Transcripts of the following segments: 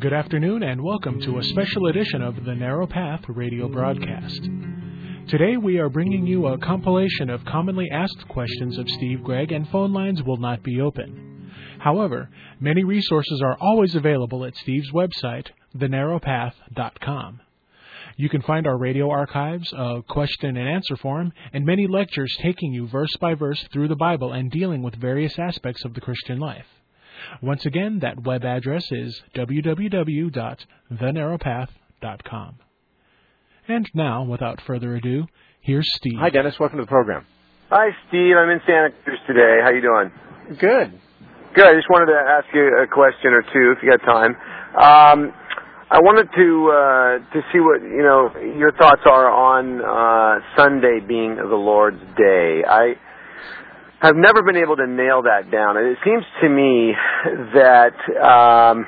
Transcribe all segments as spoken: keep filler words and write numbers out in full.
Good afternoon and welcome to a special edition of the Narrow Path radio broadcast. Today we are bringing you a compilation of commonly asked questions of Steve Gregg, and phone lines will not be open. However, many resources are always available at Steve's website, the narrow path dot com. You can find our radio archives, a question and answer forum, and many lectures taking you verse by verse through the Bible and dealing with various aspects of the Christian life. Once again, that web address is w w w dot the narrow path dot com. And now, without further ado, here's Steve. Hi, Dennis. Welcome to the program. Hi, Steve. I'm in Santa Cruz today. How you doing? Good. Good. I just wanted to ask you a question or two, if you got time. Um, I wanted to uh, to see what you know your thoughts are on uh, Sunday being the Lord's Day. I I've never been able to nail that down. And it seems to me that, um,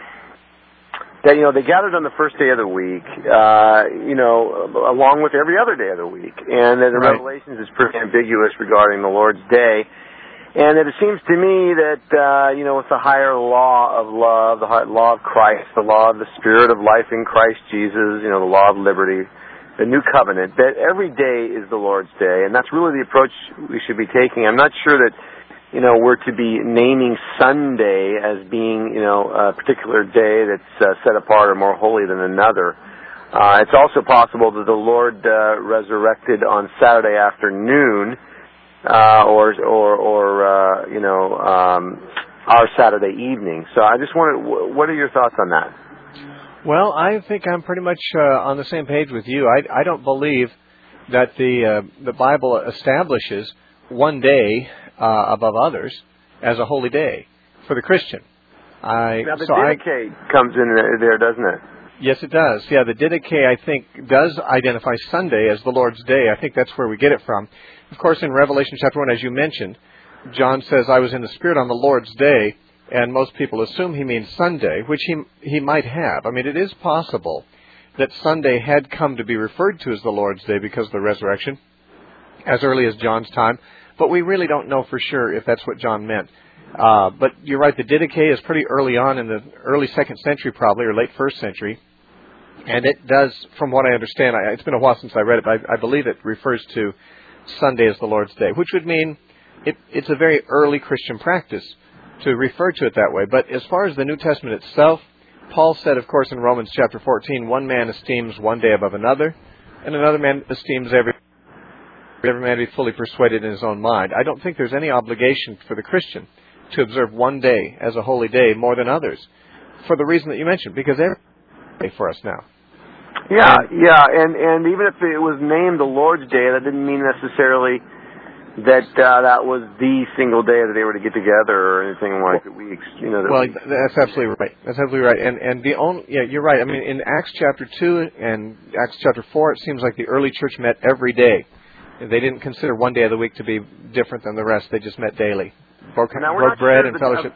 that, you know, they gathered on the first day of the week, uh, you know, along with every other day of the week. And that the right. Revelations is pretty ambiguous regarding the Lord's Day. And that it seems to me that, uh, you know, with the higher law of love, the law of Christ, the law of the Spirit of life in Christ Jesus, you know, the law of liberty, the new covenant, that every day is the Lord's Day, and that's really the approach we should be taking. I'm not sure that, you know, we're to be naming Sunday as being, you know, a particular day that's uh, set apart or more holy than another. Uh, it's also possible that the Lord uh, resurrected on Saturday afternoon, uh, or, or, or uh, you know, um, our Saturday evening. So I just wanted, what are your thoughts on that? Well, I think I'm pretty much uh, on the same page with you. I, I don't believe that the uh, the Bible establishes one day uh, above others as a holy day for the Christian. I, now, the so Didache I, comes in there, doesn't it? Yes, it does. Yeah, the Didache, I think, does identify Sunday as the Lord's Day. I think that's where we get it from. Of course, in Revelation chapter one, as you mentioned, John says, I was in the Spirit on the Lord's Day. And most people assume he means Sunday, which he he might have. I mean, it is possible that Sunday had come to be referred to as the Lord's Day because of the resurrection, as early as John's time. But we really don't know for sure if that's what John meant. Uh, but you're right, the Didache is pretty early on in the early second century probably, or late first century. And it does, from what I understand, I, it's been a while since I read it, but I, I believe it refers to Sunday as the Lord's Day, which would mean it, it's a very early Christian practice to refer to it that way. But as far as the New Testament itself, Paul said, of course, in Romans chapter fourteen, one man esteems one day above another, and another man esteems every, every man to be fully persuaded in his own mind. I don't think there's any obligation for the Christian to observe one day as a holy day more than others, for the reason that you mentioned, because every day for us now. Yeah, and, yeah, and, and even if it was named the Lord's Day, that didn't mean necessarily that uh, that was the single day that they were to get together or anything like the weeks, you know. That well, we, that's absolutely right. That's absolutely right. And and the only yeah, you're right. I mean, in Acts chapter two and Acts chapter four, it seems like the early church met every day. They didn't consider one day of the week to be different than the rest. They just met daily, broke, broke bread sure and fellowship.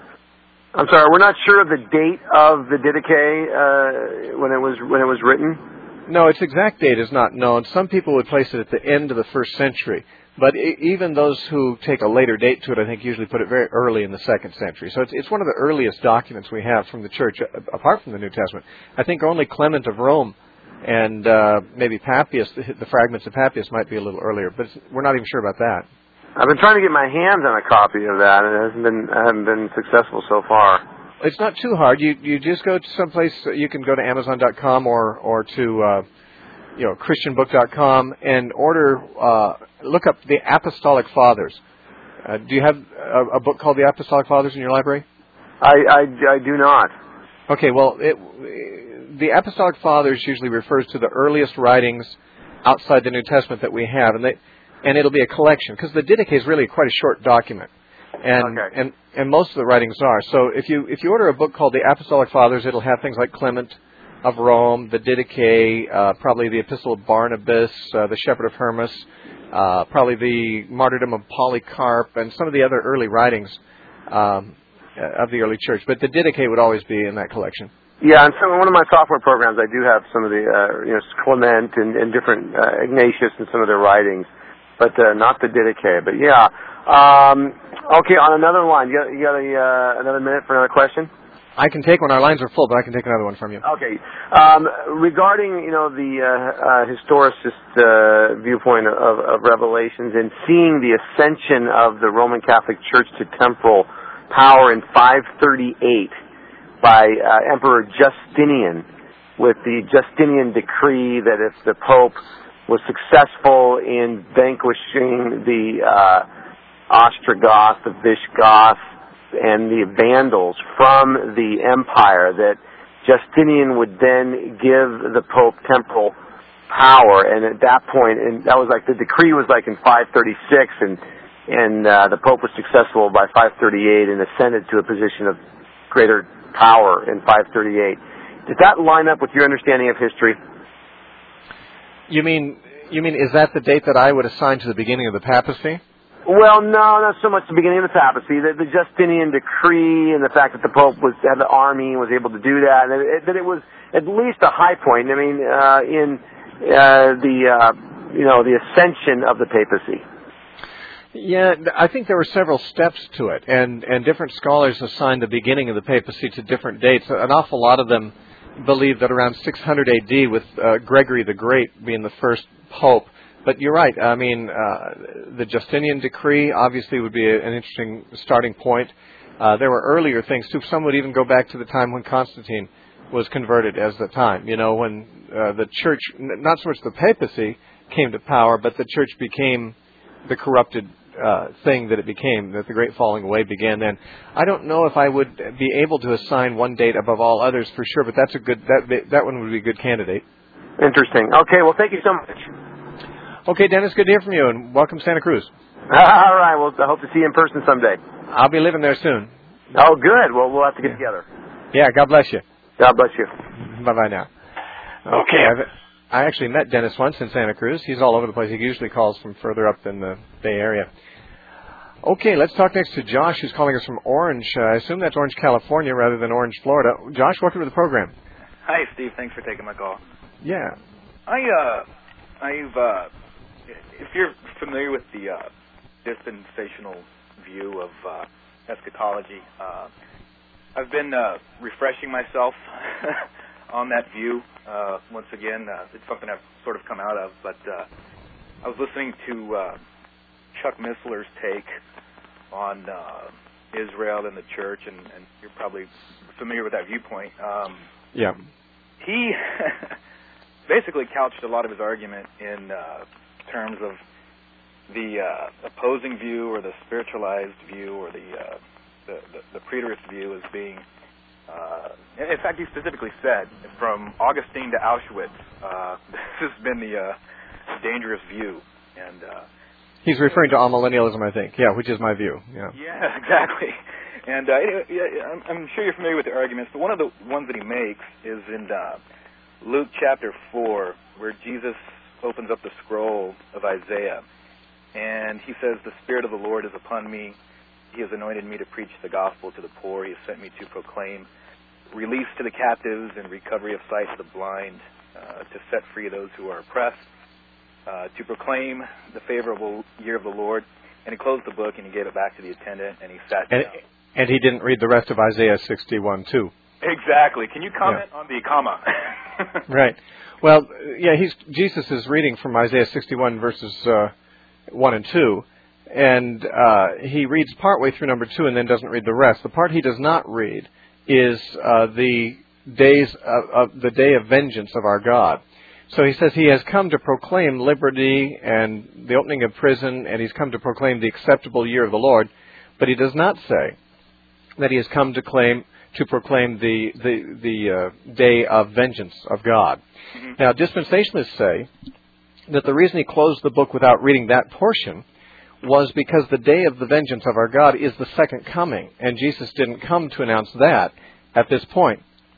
The, I'm sorry, we're not sure of the date of the Didache uh, when it was when it was written. No, its exact date is not known. Some people would place it at the end of the first century. But even those who take a later date to it, I think, usually put it very early in the second century. So it's, it's one of the earliest documents we have from the church, apart from the New Testament. I think only Clement of Rome and uh, maybe Papias, the, the fragments of Papias, might be a little earlier. But we're not even sure about that. I've been trying to get my hands on a copy of that, and it hasn't been, I haven't been successful so far. It's not too hard. You you just go to someplace. You can go to Amazon dot com or or to uh, you know Christian book dot com and order. Uh, look up the Apostolic Fathers. Uh, do you have a, a book called the Apostolic Fathers in your library? I I, I do not. Okay, well, it, the Apostolic Fathers usually refers to the earliest writings outside the New Testament that we have, and they and it'll be a collection because the Didache is really quite a short document. And, okay. and and most of the writings are. So if you if you order a book called the Apostolic Fathers, it'll have things like Clement of Rome, the Didache, uh, probably the Epistle of Barnabas, uh, the Shepherd of Hermas, uh, probably the Martyrdom of Polycarp, and some of the other early writings um, of the early church. But the Didache would always be in that collection. Yeah, and so in one of my software programs, I do have some of the uh, you know Clement and, and different uh, Ignatius and some of their writings, but uh, not the Didache. But yeah. Um, okay, on another line, you got, you got a, uh, another minute for another question? I can take one. Our lines are full, but I can take another one from you. Okay. Um, regarding, you know, the uh, uh, historicist uh, viewpoint of, of Revelations and seeing the ascension of the Roman Catholic Church to temporal power in five thirty-eight by uh, Emperor Justinian, with the Justinian decree that if the Pope was successful in vanquishing the uh, Ostrogoths, the Visigoths, and the Vandals from the empire, that Justinian would then give the Pope temporal power. And at that point, and that was like, the decree was like in five thirty-six, and and uh, the Pope was successful by five thirty-eight and ascended to a position of greater power in five thirty-eight. Does that line up with your understanding of history? You mean, you mean, is that the date that I would assign to the beginning of the papacy? Well, no, not so much the beginning of the papacy. The, the Justinian decree and the fact that the Pope was had the army and was able to do that, and it, that it was at least a high point. I mean, uh, in uh, the uh, you know the ascension of the papacy. Yeah, I think there were several steps to it, and and different scholars assigned the beginning of the papacy to different dates. An awful lot of them believe that around six hundred A D, with uh, Gregory the Great being the first pope. But you're right. I mean, uh, the Justinian decree obviously would be a, an interesting starting point. Uh, there were earlier things too. Some would even go back to the time when Constantine was converted as the time. You know, when uh, the church, not so much the papacy came to power, but the church became the corrupted uh, thing that it became, that the great falling away began then. I don't know if I would be able to assign one date above all others for sure, but that's a good, that, that one would be a good candidate. Interesting. Okay, well, thank you so much. Okay, Dennis, good to hear from you, and welcome to Santa Cruz. All right, well, I hope to see you in person someday. I'll be living there soon. Oh, good. Well, we'll have to get together. Yeah, God bless you. God bless you. Bye-bye now. Okay, I've, I actually met Dennis once in Santa Cruz. He's all over the place. He usually calls from further up in the Bay Area. Okay, let's talk next to Josh, who's calling us from Orange. Uh, I assume that's Orange, California, rather than Orange, Florida. Josh, welcome to the program. Hi, Steve. Thanks for taking my call. Yeah. I, uh, I've, uh, if you're familiar with the uh, dispensational view of uh, eschatology, uh, I've been uh, refreshing myself on that view. Uh, once again, uh, it's something I've sort of come out of, but uh, I was listening to uh, Chuck Missler's take on uh, Israel and the church, and, and you're probably familiar with that viewpoint. Um, yeah. He basically couched a lot of his argument in uh, terms of the uh, opposing view or the spiritualized view or the uh, the, the, the preterist view as being, uh, in fact, he specifically said, from Augustine to Auschwitz, uh, this has been the uh, dangerous view. And uh, he's referring to amillennialism, I think, yeah, which is my view. Yeah, yeah, exactly. And uh, I'm, I'm sure you're familiar with the arguments, but one of the ones that he makes is in uh, Luke chapter four, where Jesus opens up the scroll of Isaiah, and he says, "The Spirit of the Lord is upon me. He has anointed me to preach the gospel to the poor. He has sent me to proclaim release to the captives and recovery of sight to the blind, uh, to set free those who are oppressed, uh, to proclaim the favorable year of the Lord." And he closed the book and he gave it back to the attendant and he sat down. And, and he didn't read the rest of Isaiah sixty-one, too. Exactly. Can you comment yeah. on the comma? Right. Well, yeah, he's Jesus is reading from Isaiah sixty-one, verses uh, one and two. And uh, he reads partway through number two and then doesn't read the rest. The part he does not read is uh, the days of, of the day of vengeance of our God. So he says he has come to proclaim liberty and the opening of prison, and he's come to proclaim the acceptable year of the Lord. But he does not say that he has come to claim to proclaim the the, the uh, day of vengeance of God. Mm-hmm. Now, dispensationalists say that the reason he closed the book without reading that portion was because the day of the vengeance of our God is the second coming, and Jesus didn't come to announce that at this point.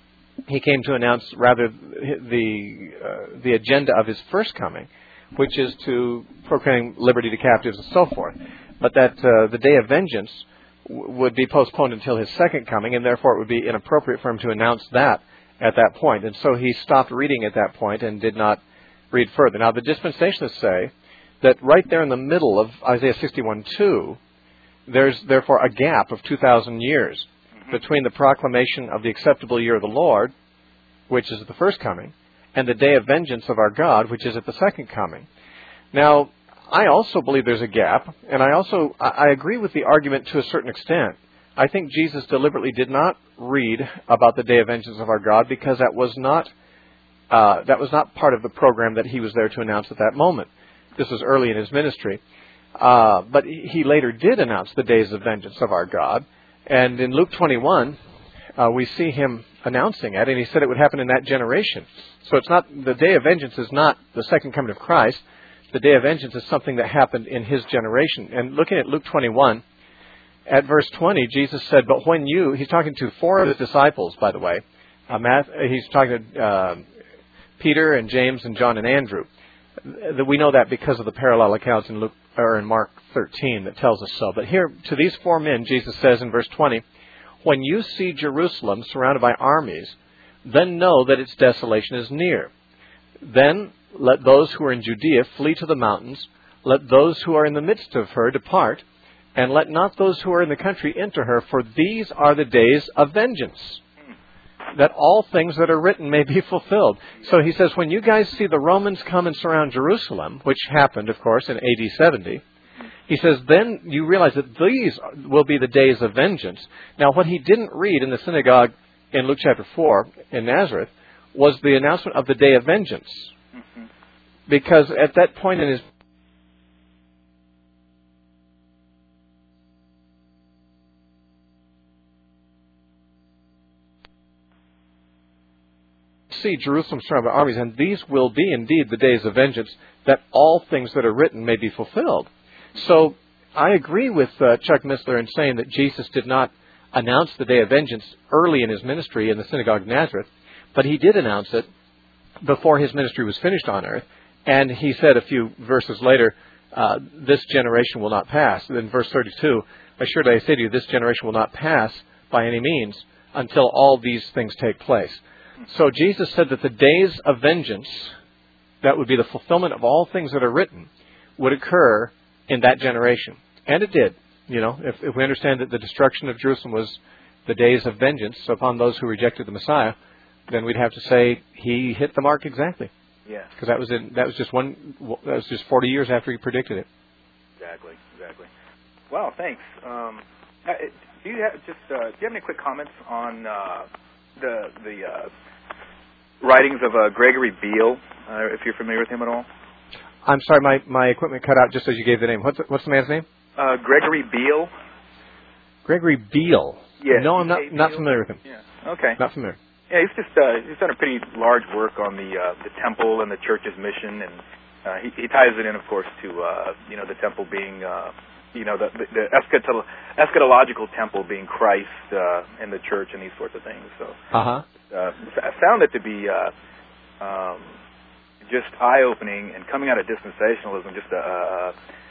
He came to announce rather the uh, the agenda of his first coming, which is to proclaim liberty to captives and so forth. But that uh, the day of vengeance w- would be postponed until his second coming, and therefore it would be inappropriate for him to announce that at that point. And so he stopped reading at that point and did not read further. Now, the dispensationalists say that right there in the middle of Isaiah sixty-one two, there's therefore a gap of two thousand years. between the proclamation of the acceptable year of the Lord, which is at the first coming, and the day of vengeance of our God, which is at the second coming. Now, I also believe there's a gap, and I also I agree with the argument to a certain extent. I think Jesus deliberately did not read about the day of vengeance of our God because that was not uh, that was not part of the program that he was there to announce at that moment. This was early in his ministry. Uh, but he later did announce the days of vengeance of our God. And in Luke twenty-one, uh, we see him announcing it, and he said it would happen in that generation. So it's not the day of vengeance is not the second coming of Christ. The day of vengeance is something that happened in his generation. And looking at Luke twenty-one, at verse twenty, Jesus said, but when you, he's talking to four of his disciples, by the way. Uh, Matt, he's talking to uh, Peter and James and John and Andrew. We know that because of the parallel accounts in Luke or in Mark thirteen that tells us so. But here, to these four men, Jesus says in verse twenty, when you see Jerusalem surrounded by armies, then know that its desolation is near. Then let those who are in Judea flee to the mountains. Let those who are in the midst of her depart. And let not those who are in the country enter her, for these are the days of vengeance, that all things that are written may be fulfilled. So he says, when you guys see the Romans come and surround Jerusalem, which happened, of course, in A D seventy, he says, then you realize that these will be the days of vengeance. Now, what he didn't read in the synagogue in Luke chapter four in Nazareth was the announcement of the day of vengeance. Because at that point in his see Jerusalem surrounded by armies, and these will be indeed the days of vengeance, that all things that are written may be fulfilled. So I agree with uh, Chuck Missler in saying that Jesus did not announce the day of vengeance early in his ministry in the synagogue of Nazareth, but he did announce it before his ministry was finished on earth. And he said a few verses later, uh, this generation will not pass. And in verse thirty-two, assuredly I say to you, this generation will not pass by any means until all these things take place. So Jesus said that the days of vengeance, that would be the fulfillment of all things that are written, would occur in that generation. And it did. You know, if, if we understand that the destruction of Jerusalem was the days of vengeance upon those who rejected the Messiah, then we'd have to say he hit the mark exactly. Yeah. Because that was in, that was just one that was just forty years after he predicted it. Exactly. Exactly. Wow. Thanks. Um, do you have just uh, do you have any quick comments on uh, the the uh, writings of uh, Gregory Beale, uh, if you're familiar with him at all? I'm sorry, my, my equipment cut out just as you gave the name. What's the, what's the man's name? Uh, Gregory Beale. Gregory Beale. Yeah. No, I'm not Beale. not familiar with him. Yeah. Okay. Not familiar. Yeah, he's just uh, he's done a pretty large work on the uh, the temple and the church's mission, and uh, he, he ties it in, of course, to uh, you know the temple being uh, you know the the, the eschatolo- eschatological temple being Christ uh, and the church and these sorts of things. So uh-huh. uh, I found it to be uh, um, just eye-opening and coming out of dispensationalism. Just uh,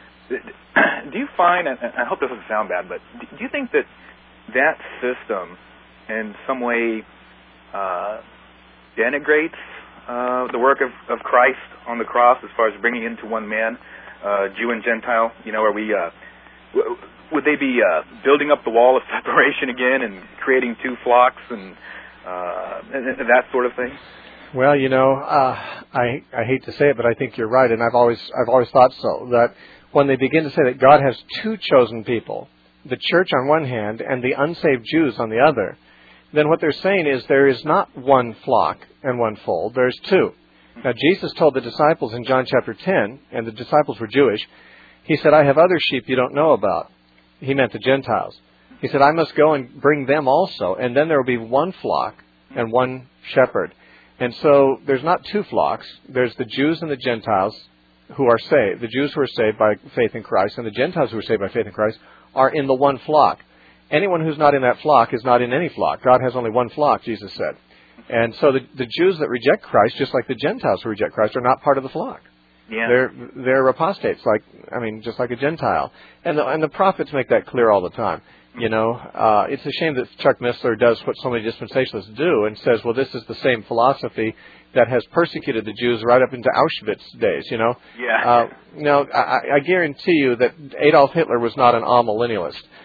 do you find? And I hope this doesn't sound bad, but do you think that that system in some way Uh, denigrates uh, the work of, of Christ on the cross as far as bringing into one man, uh, Jew and Gentile? You know, are we? Uh, w- would they be uh, building up the wall of separation again and creating two flocks and, uh, and, and that sort of thing? Well, you know, uh, I I hate to say it, but I think you're right, and I've always I've always thought so. That when they begin to say that God has two chosen people, the church on one hand and the unsaved Jews on the other, then what they're saying is there is not one flock and one fold, there's two. Now, Jesus told the disciples in John chapter ten, and the disciples were Jewish, he said, I have other sheep you don't know about. He meant the Gentiles. He said, I must go and bring them also, and then there will be one flock and one shepherd. And so there's not two flocks. There's the Jews and the Gentiles who are saved. The Jews who are saved by faith in Christ and the Gentiles who are saved by faith in Christ are in the one flock. Anyone who's not in that flock is not in any flock. God has only one flock, Jesus said. And so the, the Jews that reject Christ, just like the Gentiles who reject Christ, are not part of the flock. Yeah. They're they're apostates, like I mean, just like a Gentile. And the, and the prophets make that clear all the time. You know, uh, it's a shame that Chuck Missler does what so many dispensationalists do and says, well, this is the same philosophy that has persecuted the Jews right up into Auschwitz days, you know. Yeah. Uh, now, I, I guarantee you that Adolf Hitler was not an amillennialist.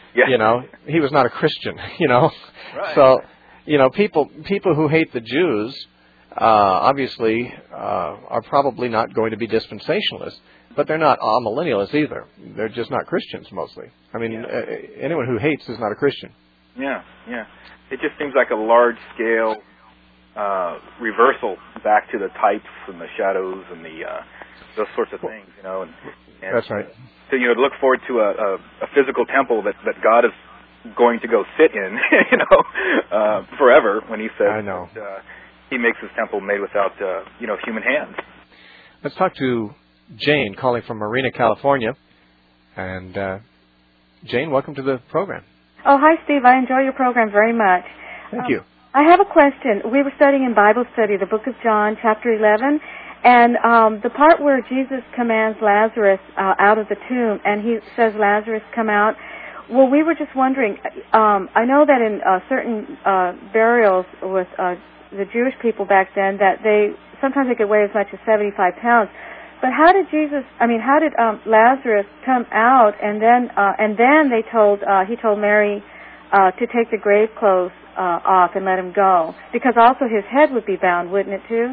Yeah. You know, he was not a Christian, you know. Right. So, you know, people people who hate the Jews, uh, obviously, uh, are probably not going to be dispensationalists, but they're not amillennialists either. They're just not Christians, mostly. I mean, Yeah. uh, anyone who hates is not a Christian. Yeah, yeah. It just seems like a large-scale uh, reversal back to the types and the shadows and the uh, those sorts of things, you know. And, and That's right. So you know, look forward to a, a, a physical temple that, that God is going to go sit in, you know, uh, forever. When He says I know. that, uh, He makes His temple made without, uh, you know, human hands. Let's talk to Jane, calling from Marina, California. And uh, Jane, welcome to the program. Oh, hi, Steve. I enjoy your program very much. Thank um, you. I have a question. We were studying in Bible study the book of John, chapter eleven, and um, the part where Jesus commands Lazarus uh, out of the tomb, and he says, Lazarus, come out. Well, we were just wondering, um, I know that in uh, certain uh, burials with uh, the Jewish people back then, that they sometimes they could weigh as much as seventy-five pounds. But how did Jesus? I mean, how did um, Lazarus come out? And then, uh, and then they told uh, he told Mary uh, to take the grave clothes uh, off and let him go, because also his head would be bound, wouldn't it too?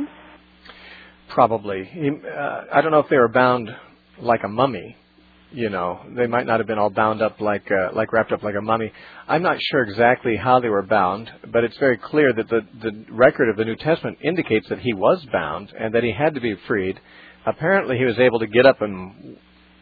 Probably. He, uh, I don't know if they were bound like a mummy. You know, they might not have been all bound up like uh, like wrapped up like a mummy. I'm not sure exactly how they were bound, but it's very clear that the the record of the New Testament indicates that he was bound and that he had to be freed. Apparently, he was able to get up and,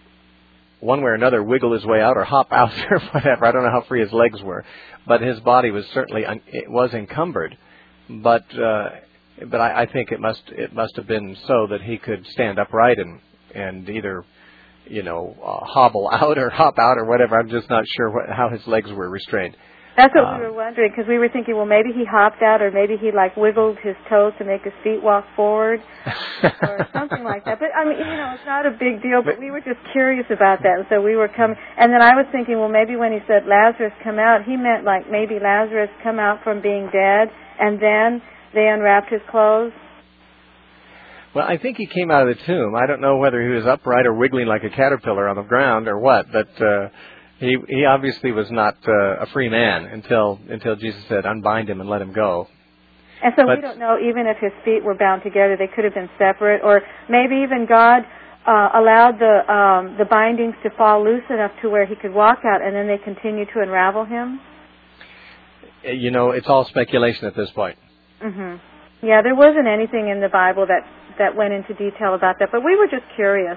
one way or another, wiggle his way out or hop out or whatever. I don't know how free his legs were, but his body was certainly un- it was encumbered. But uh, but I, I think it must it must have been so that he could stand upright and and either you know uh, hobble out or hop out or whatever. I'm just not sure what, how his legs were restrained. That's what Um, we were wondering, because we were thinking, well, maybe he hopped out, or maybe he like wiggled his toes to make his feet walk forward, or something like that. But I mean, you know, it's not a big deal. But we were just curious about that, and so we were coming. And then I was thinking, well, maybe when he said Lazarus come out, he meant like maybe Lazarus come out from being dead, and then they unwrapped his clothes. Well, I think he came out of the tomb. I don't know whether he was upright or wiggling like a caterpillar on the ground or what, but. Uh, He he obviously was not uh, a free man until until Jesus said, unbind him and let him go. And so but, we don't know even if his feet were bound together. They could have been separate, or maybe even God uh, allowed the um, the bindings to fall loose enough to where he could walk out, and then they continue to unravel him. You know, it's all speculation at this point. Mm-hmm. Yeah, there wasn't anything in the Bible that, that went into detail about that, but we were just curious.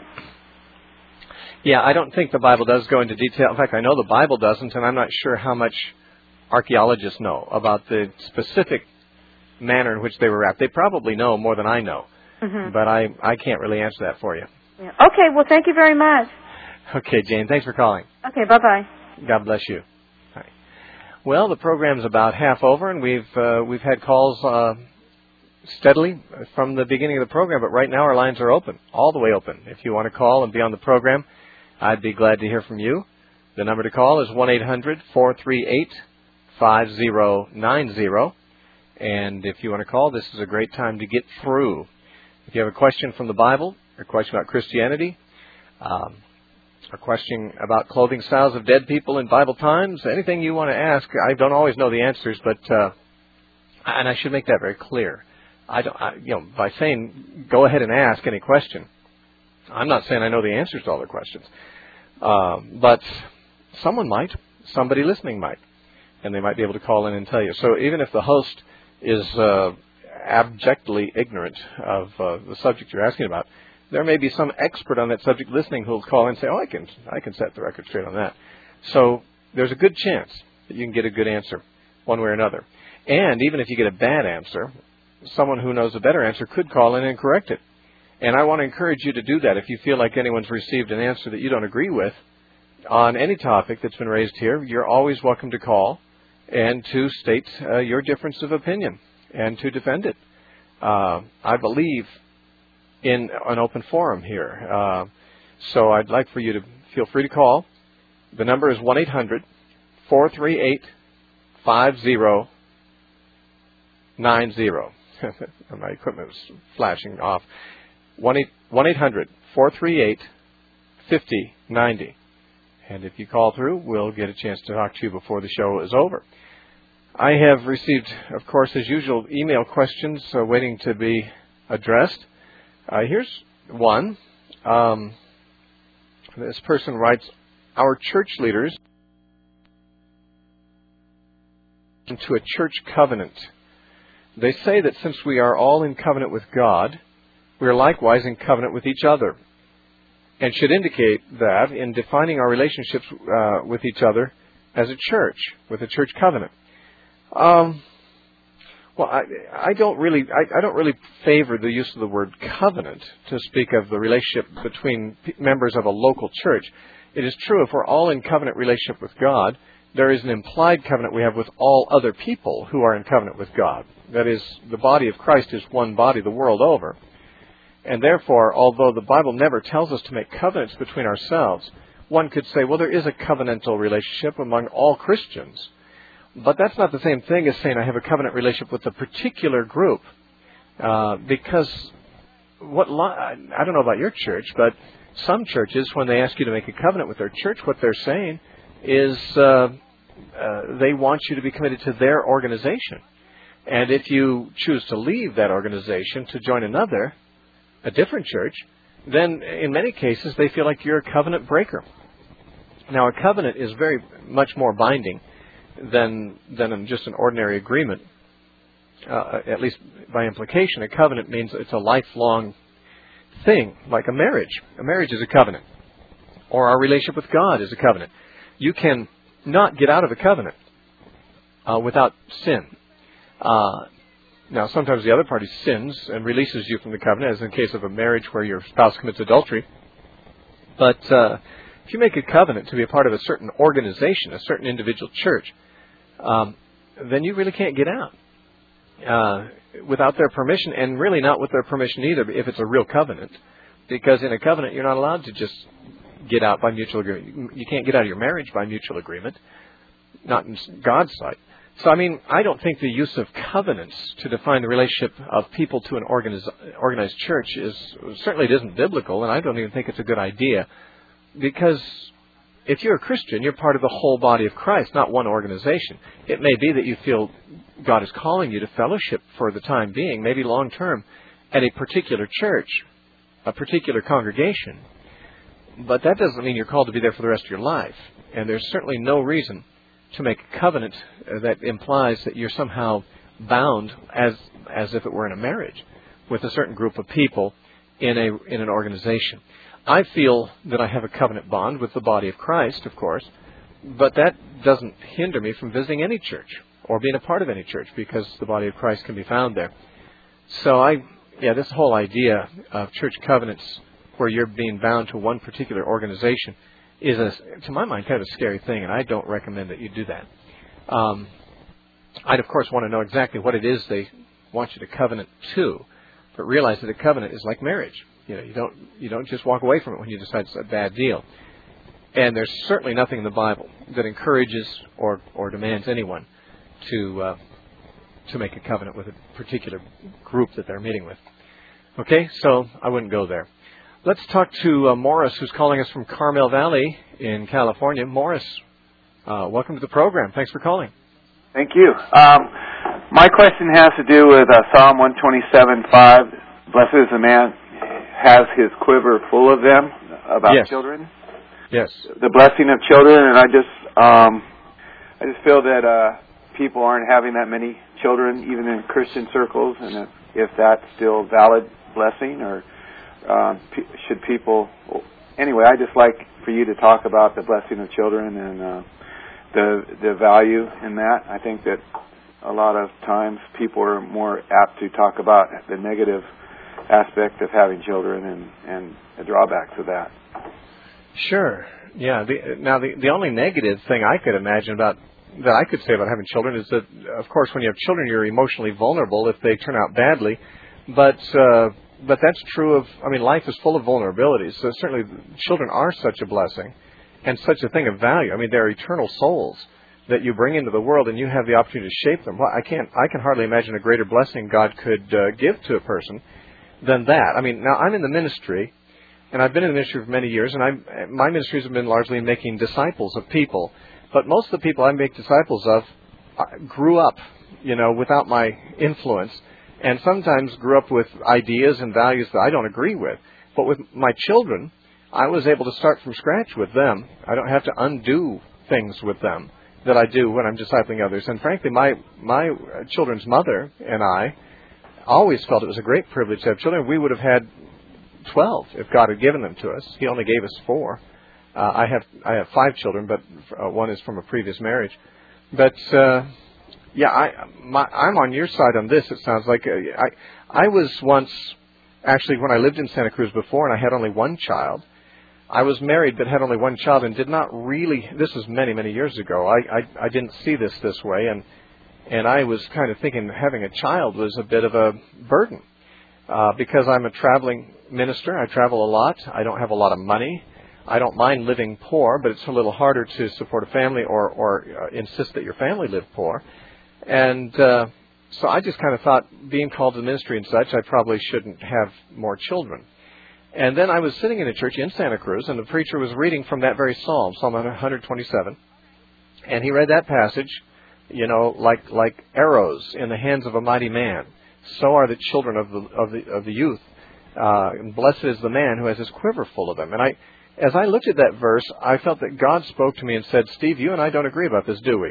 Yeah, I don't think the Bible does go into detail. In fact, I know the Bible doesn't, and I'm not sure how much archaeologists know about the specific manner in which they were wrapped. They probably know more than I know, Mm-hmm. but I, I can't really answer that for you. Yeah. Okay, well, thank you very much. Okay, Jane, thanks for calling. Okay, bye-bye. God bless you. Hi. Well, the program's about half over, and we've uh, we've had calls uh, steadily from the beginning of the program, but right now our lines are open, all the way open. If you want to call and be on the program, I'd be glad to hear from you. The number to call is one eight hundred four three eight five zero nine zero. And if you want to call, this is a great time to get through. If you have a question from the Bible, or a question about Christianity, um, a question about clothing styles of dead people in Bible times, anything you want to ask, I don't always know the answers, but uh, and I should make that very clear. I don't, I, you know, by saying go ahead and ask any question, I'm not saying I know the answers to all the questions, um, but someone might, somebody listening might, and they might be able to call in and tell you. So even if the host is uh, abjectly ignorant of uh, the subject you're asking about, there may be some expert on that subject listening who will call in and say, "Oh, I can, I can set the record straight on that." So there's a good chance that you can get a good answer, one way or another. And even if you get a bad answer, someone who knows a better answer could call in and correct it. And I want to encourage you to do that. If you feel like anyone's received an answer that you don't agree with on any topic that's been raised here, you're always welcome to call and to state uh, your difference of opinion and to defend it. Uh, I believe in an open forum here. Uh, so I'd like for you to feel free to call. The number is one eight hundred four three eight five zero nine zero. My equipment was flashing off. one eight hundred four three eight five zero nine zero. And if you call through, we'll get a chance to talk to you before the show is over. I have received, of course, as usual, email questions uh, waiting to be addressed. Uh, here's one. Um, this person writes, our church leaders into a church covenant. They say that since we are all in covenant with God, we are likewise in covenant with each other, and should indicate that in defining our relationships uh, with each other as a church, with a church covenant. Um, well, I, I don't really, I, I don't really favor the use of the word covenant to speak of the relationship between p- members of a local church. It is true, if we're all in covenant relationship with God, there is an implied covenant we have with all other people who are in covenant with God. That is, the body of Christ is one body the world over. And therefore, although the Bible never tells us to make covenants between ourselves, one could say, well, there is a covenantal relationship among all Christians. But that's not the same thing as saying I have a covenant relationship with a particular group. Uh, because what li- I don't know about your church, but some churches, when they ask you to make a covenant with their church, what they're saying is uh, uh, they want you to be committed to their organization. And if you choose to leave that organization to join another, a different church, then in many cases they feel like you're a covenant breaker. Now, a covenant is very much more binding than than just an ordinary agreement. Uh, at least by implication, a covenant means it's a lifelong thing, like a marriage. A marriage is a covenant, or our relationship with God is a covenant. You can not get out of a covenant uh, without sin. Uh, now, sometimes the other party sins and releases you from the covenant, as in the case of a marriage where your spouse commits adultery. But uh, if you make a covenant to be a part of a certain organization, a certain individual church, um, then you really can't get out uh, without their permission, and really not with their permission either if it's a real covenant. Because in a covenant, you're not allowed to just get out by mutual agreement. You can't get out of your marriage by mutual agreement, not in God's sight. So, I mean, I don't think the use of covenants to define the relationship of people to an organiz- organized church is, certainly it isn't biblical, and I don't even think it's a good idea. Because if you're a Christian, you're part of the whole body of Christ, not one organization. It may be that you feel God is calling you to fellowship for the time being, maybe long term, at a particular church, a particular congregation. But that doesn't mean you're called to be there for the rest of your life. And there's certainly no reason to make a covenant that implies that you're somehow bound as as if it were in a marriage with a certain group of people in a in an organization. I feel that I have a covenant bond with the body of Christ, of course, but that doesn't hinder me from visiting any church or being a part of any church, because the body of Christ can be found there. So I, yeah, this whole idea of church covenants where you're being bound to one particular organization is, a, to my mind, kind of a scary thing, and I don't recommend that you do that. Um, I'd, of course, want to know exactly what it is they want you to covenant to, but realize that a covenant is like marriage. You know, you don't you don't just walk away from it when you decide it's a bad deal. And there's certainly nothing in the Bible that encourages or, or demands anyone to uh, to make a covenant with a particular group that they're meeting with. Okay, so I wouldn't go there. Let's talk to uh, Morris, who's calling us from Carmel Valley in California. Morris, uh, welcome to the program. Thanks for calling. Thank you. Um, my question has to do with uh, Psalm one twenty-seven five. Blessed is the man has his quiver full of them, about yes. children. Yes. The blessing of children, and I just, um, I just feel that uh, people aren't having that many children, even in Christian circles, and if, if that's still a valid blessing, or uh, p- should people? Anyway, I just like for you to talk about the blessing of children and uh, the the value in that. I think that a lot of times people are more apt to talk about the negative aspect of having children and, and the drawbacks of that. Sure. Yeah. The, now, the, the only negative thing I could imagine about that I could say about having children is that, of course, when you have children, you're emotionally vulnerable if they turn out badly. But uh, but that's true of, I mean, life is full of vulnerabilities. So certainly, children are such a blessing and such a thing of value. I mean, they're eternal souls that you bring into the world, and you have the opportunity to shape them. Well, I can't. I can hardly imagine a greater blessing God could uh, give to a person than that. I mean, now I'm in the ministry and I've been in the ministry for many years, and I'm, my ministries have been largely in making disciples of people. But most of the people I make disciples of grew up, you know, without my influence, and sometimes grew up with ideas and values that I don't agree with. But with my children, I was able to start from scratch with them. I don't have to undo things with them that I do when I'm discipling others. And frankly, my my children's mother and I always felt it was a great privilege to have children. We would have had twelve if God had given them to us. He only gave us four. Uh, I have I have five children, but uh, one is from a previous marriage. But uh, yeah, I my, I'm on your side on this. It sounds like uh, I I was once actually when I lived in Santa Cruz before, and I had only one child. I was married but had only one child and did not really. This was many many years ago. I I, I didn't see this this way, and and I was kind of thinking having a child was a bit of a burden uh, because I'm a traveling minister. I travel a lot. I don't have a lot of money. I don't mind living poor, but it's a little harder to support a family or, or uh, insist that your family live poor. And uh, so I just kind of thought, being called to the ministry and such, I probably shouldn't have more children. And then I was sitting in a church in Santa Cruz, and the preacher was reading from that very psalm, Psalm one twenty-seven. And he read that passage, you know, like like arrows in the hands of a mighty man. So are the children of the of the of the youth. Uh, and blessed is the man who has his quiver full of them. And I, as I looked at that verse, I felt that God spoke to me and said, Steve, you and I don't agree about this, do we?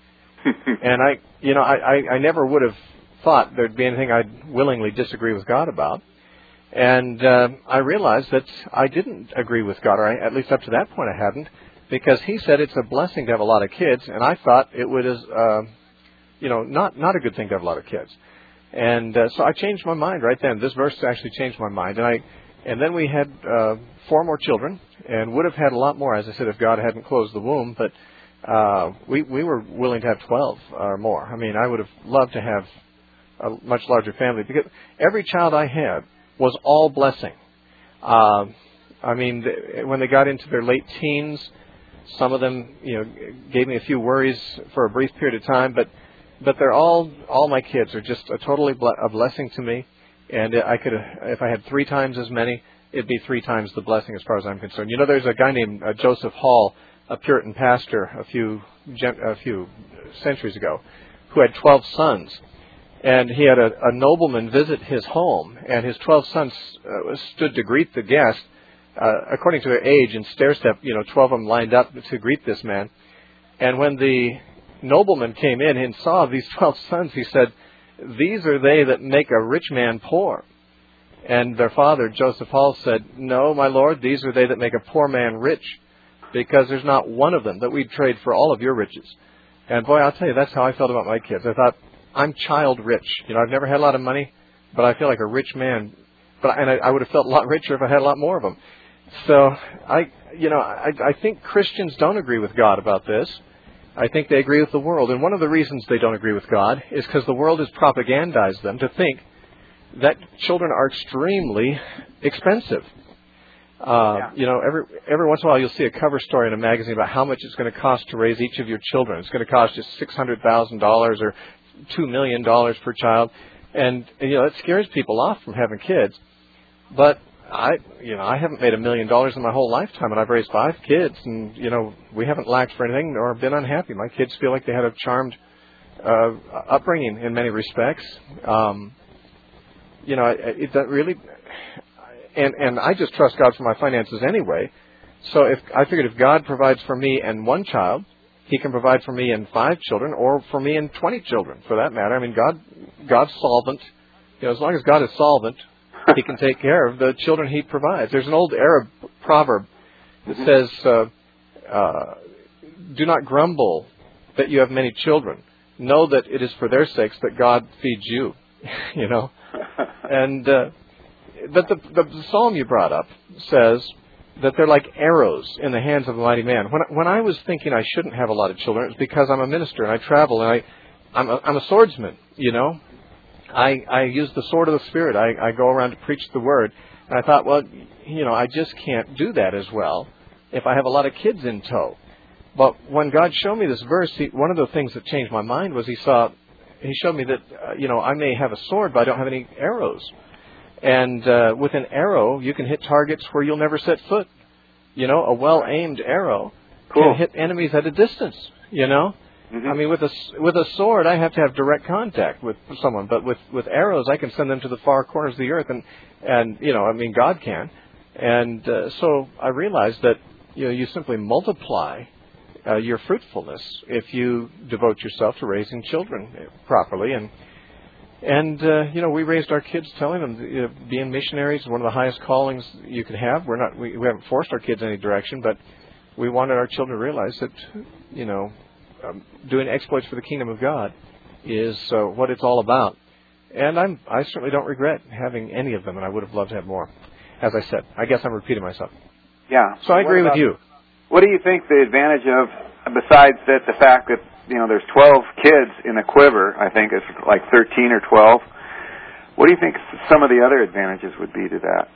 And I, you know, I, I, I never would have thought there'd be anything I'd willingly disagree with God about. And uh, I realized that I didn't agree with God, or I, at least up to that point I hadn't, because He said it's a blessing to have a lot of kids, and I thought it was, uh, you know, not not a good thing to have a lot of kids. And uh, so I changed my mind right then. This verse actually changed my mind, and I, and then we had uh, four more children, and would have had a lot more, as I said, if God hadn't closed the womb. But uh, we we were willing to have twelve or more. I mean, I would have loved to have a much larger family because every child I had was all blessing. Uh, I mean, th- when they got into their late teens, some of them, you know, gave me a few worries for a brief period of time, but but they're all all my kids are just a totally ble- a blessing to me. And I could, if I had three times as many, it'd be three times the blessing as far as I'm concerned. You know, there's a guy named uh, Joseph Hall, a Puritan pastor, a few gen- a few centuries ago, who had twelve sons. And he had a, a nobleman visit his home, and his twelve sons uh, stood to greet the guest, uh, according to their age, in stair-step, you know, twelve of them lined up to greet this man. And when the nobleman came in and saw these twelve sons, he said, these are they that make a rich man poor. And their father, Joseph Hall, said, no, my lord, these are they that make a poor man rich, because there's not one of them that we'd trade for all of your riches. And boy, I'll tell you, that's how I felt about my kids. I thought, I'm child rich. You know, I've never had a lot of money, but I feel like a rich man. But and I, I would have felt a lot richer if I had a lot more of them. So I, you know, I, I think Christians don't agree with God about this. I think they agree with the world, and one of the reasons they don't agree with God is because the world has propagandized them to think that children are extremely expensive. Uh, yeah. You know, every every once in a while you'll see a cover story in a magazine about how much it's going to cost to raise each of your children. It's going to cost just six hundred thousand dollars or two million dollars per child, and, and you know, it scares people off from having kids. But I, you know, I haven't made a million dollars in my whole lifetime, and I've raised five kids, and you know, we haven't lacked for anything nor been unhappy. My kids feel like they had a charmed uh, upbringing in many respects. Um, you know, it, it that really, and and I just trust God for my finances anyway. So if I figured if God provides for me and one child, He can provide for me and five children, or for me and twenty children, for that matter. I mean, God, God's solvent. You know, as long as God is solvent, He can take care of the children He provides. There's an old Arab proverb that says, uh, uh, "Do not grumble that you have many children. Know that it is for their sakes that God feeds you." You know, and uh, but the, the the psalm you brought up says that they're like arrows in the hands of a mighty man. When when I was thinking I shouldn't have a lot of children, it's because I'm a minister and I travel and I, I'm a, I'm a swordsman. You know, I I use the sword of the Spirit. I, I go around to preach the word, and I thought, well, you know, I just can't do that as well if I have a lot of kids in tow. But when God showed me this verse, he, one of the things that changed my mind was He saw, He showed me that uh, you know, I may have a sword, but I don't have any arrows. And uh, with an arrow, you can hit targets where you'll never set foot. You know, a well-aimed arrow Cool. can hit enemies at a distance, you know. Mm-hmm. I mean, with a, with a sword, I have to have direct contact with someone. But with, with arrows, I can send them to the far corners of the earth. And, and you know, I mean, God can. And uh, so I realized that, you know, you simply multiply uh, your fruitfulness if you devote yourself to raising children properly. And, and uh, you know, we raised our kids telling them you know, being missionaries is one of the highest callings you could have. We're not, we, we haven't forced our kids in any direction, but we wanted our children to realize that, you know, um, doing exploits for the kingdom of God is uh, what it's all about. And I'm, I certainly don't regret having any of them, and I would have loved to have more. As I said, I guess I'm repeating myself. Yeah. So I agree What about, with you. What do you think the advantage of, besides that the fact that, you know, there's twelve kids in a quiver, I think it's like thirteen or twelve. What do you think some of the other advantages would be to that?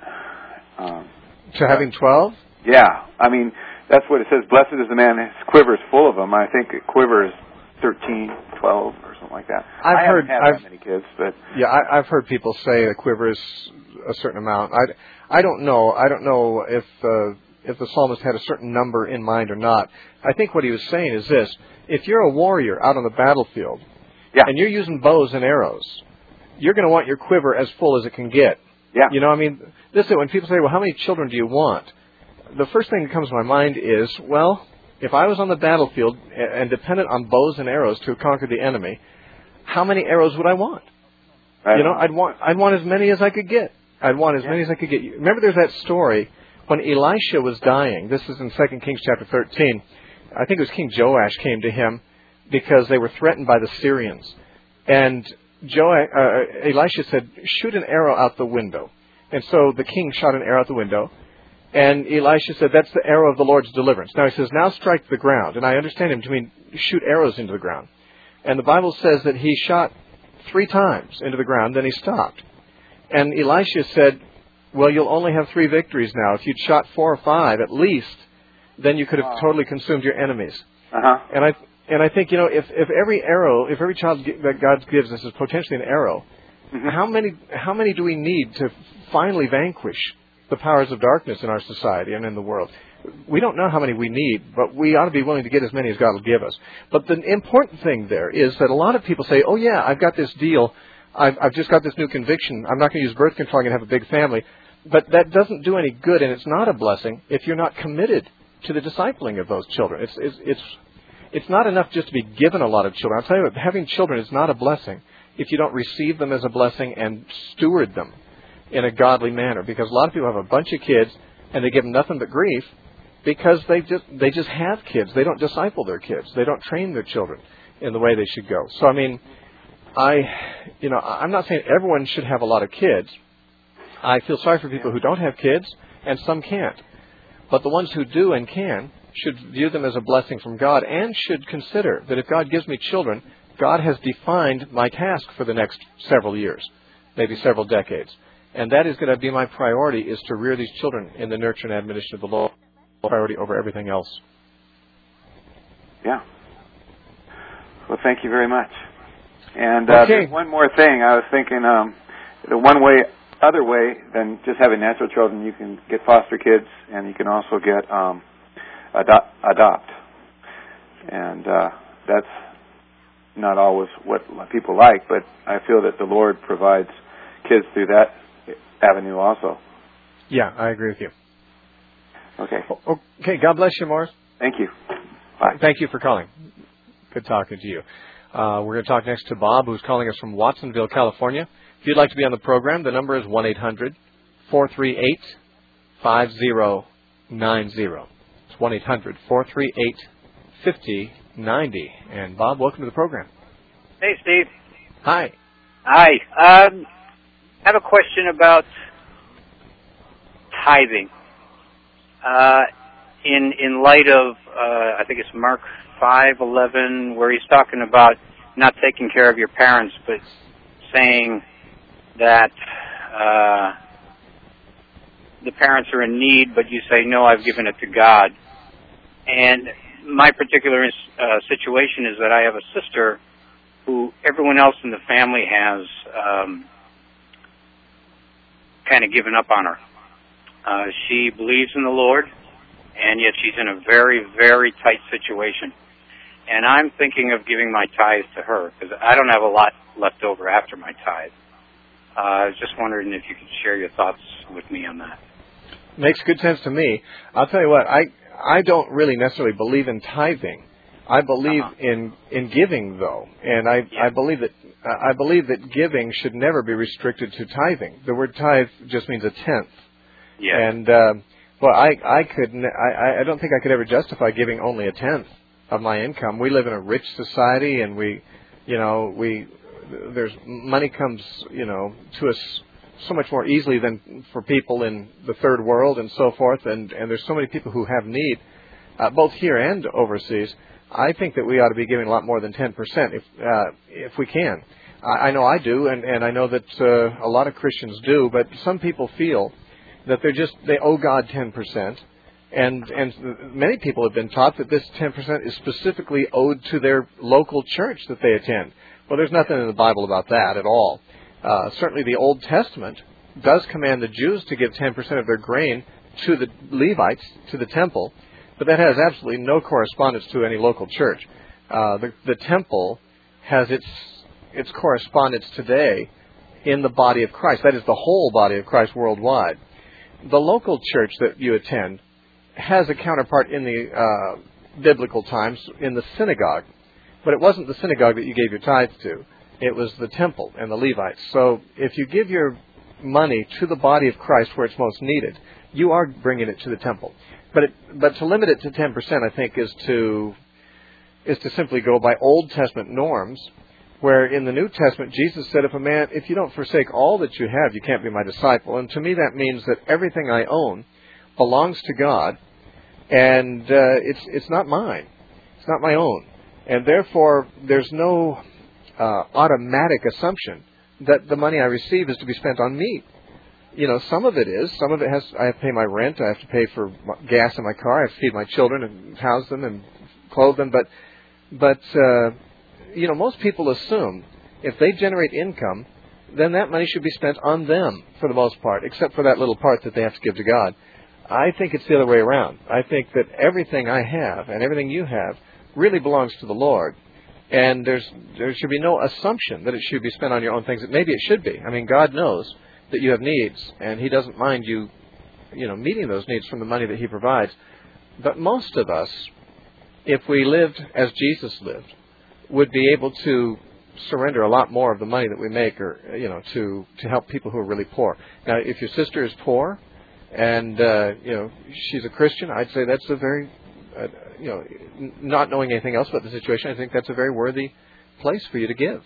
Um, to having twelve? Yeah. I mean, that's what it says. Blessed is the man whose quiver is full of them. I think a quiver is thirteen, twelve, or something like that. I've I heard haven't had I've, that many kids, but yeah, I, I've heard people say a quiver is a certain amount. I, I don't know. I don't know if uh, if the psalmist had a certain number in mind or not. I think what he was saying is this: if you're a warrior out on the battlefield, yeah. and you're using bows and arrows, you're going to want your quiver as full as it can get. Yeah. You know, I mean, this is when people say, "Well, how many children do you want?" The first thing that comes to my mind is, well, if I was on the battlefield and dependent on bows and arrows to conquer the enemy, how many arrows would I want? Right. You know, I'd want I'd want as many as I could get. I'd want as yeah. many as I could get. Remember, there's that story when Elisha was dying. This is in Second Kings chapter thirteen. I think it was King Joash came to him because they were threatened by the Syrians, and Joash, uh, Elisha said, "Shoot an arrow out the window." And so the king shot an arrow out the window. And Elisha said, "That's the arrow of the Lord's deliverance." Now he says, "Now strike the ground." And I understand him to mean shoot arrows into the ground. And the Bible says that he shot three times into the ground, then he stopped. And Elisha said, "Well, you'll only have three victories now. If you'd shot four or five at least, then you could have wow. totally consumed your enemies." Uh-huh. And I and I think, you know, if, if every arrow, if every child that God gives us is potentially an arrow, mm-hmm. how many how many do we need to finally vanquish the powers of darkness in our society and in the world? We don't know how many we need, but we ought to be willing to get as many as God will give us. But the important thing there is that a lot of people say, "Oh yeah, I've got this deal. I've, I've just got this new conviction. I'm not going to use birth control. I'm going to have a big family." But that doesn't do any good, and it's not a blessing if you're not committed to the discipling of those children. It's it's it's, it's not enough just to be given a lot of children. I'll tell you what, having children is not a blessing if you don't receive them as a blessing and steward them in a godly manner, because a lot of people have a bunch of kids and they give them nothing but grief because they just they just have kids. They don't disciple their kids. They don't train their children in the way they should go. So I mean, I you know I'm not saying everyone should have a lot of kids. I feel sorry for people who don't have kids, and some can't. But the ones who do and can should view them as a blessing from God, and should consider that if God gives me children, God has defined my task for the next several years, maybe several decades. And that is going to be my priority, is to rear these children in the nurture and admonition of the Lord, priority over everything else. Yeah. Well, thank you very much. And uh, okay. There's one more thing. I was thinking um, the one way, other way than just having natural children, you can get foster kids, and you can also get um, adopt, adopt. And uh, that's not always what people like, but I feel that the Lord provides kids through that avenue also. Yeah, I agree with you. Okay. Okay, God bless you, Morris. Thank you. Bye. Thank you for calling. Good talking to you. Uh, we're going to talk next to Bob, who's calling us from Watsonville, California. If you'd like to be on the program, the number is one eight hundred four three eight five zero nine zero. It's one eight hundred four three eight five zero nine zero. And Bob, welcome to the program. Hey, Steve. Hi. Hi. Um, I have a question about tithing. Uh, in in light of, uh, I think it's Mark five eleven, where he's talking about not taking care of your parents, but saying that uh, the parents are in need, but you say, "No, I've given it to God." And my particular uh, situation is that I have a sister who everyone else in the family has um, kind of given up on her. Uh, she believes in the Lord, and yet she's in a very, very tight situation. And I'm thinking of giving my tithes to her, because I don't have a lot left over after my tithe. Uh, I was just wondering if you could share your thoughts with me on that. Makes good sense to me. I'll tell you what, I I don't really necessarily believe in tithing. I believe uh-huh. in in giving, though, and I yeah. I believe that uh, I believe that giving should never be restricted to tithing. The word tithe just means a tenth. Yeah. And uh, well, I I could I I don't think I could ever justify giving only a tenth of my income. We live in a rich society, and we, you know, we there's money comes, you know, to us so much more easily than for people in the third world and so forth. And and there's so many people who have need, uh, both here and overseas. I think that we ought to be giving a lot more than ten percent if uh, if we can. I, I know I do, and, and I know that uh, a lot of Christians do, but some people feel that they're just they owe God ten percent, and and many people have been taught that this ten percent is specifically owed to their local church that they attend. Well, there's nothing in the Bible about that at all. Uh, certainly, the Old Testament does command the Jews to give ten percent of their grain to the Levites, to the temple. But that has absolutely no correspondence to any local church. Uh, the, the temple has its its correspondence today in the body of Christ. That is the whole body of Christ worldwide. The local church that you attend has a counterpart in the uh, biblical times in the synagogue. But it wasn't the synagogue that you gave your tithe to. It was the temple and the Levites. So if you give your money to the body of Christ where it's most needed, you are bringing it to the temple. But it, but to limit it to ten percent, I think, is to is to simply go by Old Testament norms, where in the New Testament, Jesus said, if a man, if you don't forsake all that you have, you can't be my disciple. And to me, that means that everything I own belongs to God, and uh, it's it's not mine. It's not my own. And therefore, there's no uh, automatic assumption that the money I receive is to be spent on me. You know, some of it is. Some of it has. I have to pay my rent. I have to pay for gas in my car. I have to feed my children and house them and clothe them. But, but uh, you know, most people assume if they generate income, then that money should be spent on them for the most part, except for that little part that they have to give to God. I think it's the other way around. I think that everything I have and everything you have really belongs to the Lord. And there's there should be no assumption that it should be spent on your own things. Maybe it should be. I mean, God knows that you have needs, and He doesn't mind you, you know, meeting those needs from the money that He provides. But most of us, if we lived as Jesus lived, would be able to surrender a lot more of the money that we make, or you know, to to help people who are really poor. Now, if your sister is poor, and uh, you know she's a Christian, I'd say that's a very, uh, you know, n- not knowing anything else about the situation, I think that's a very worthy place for you to give.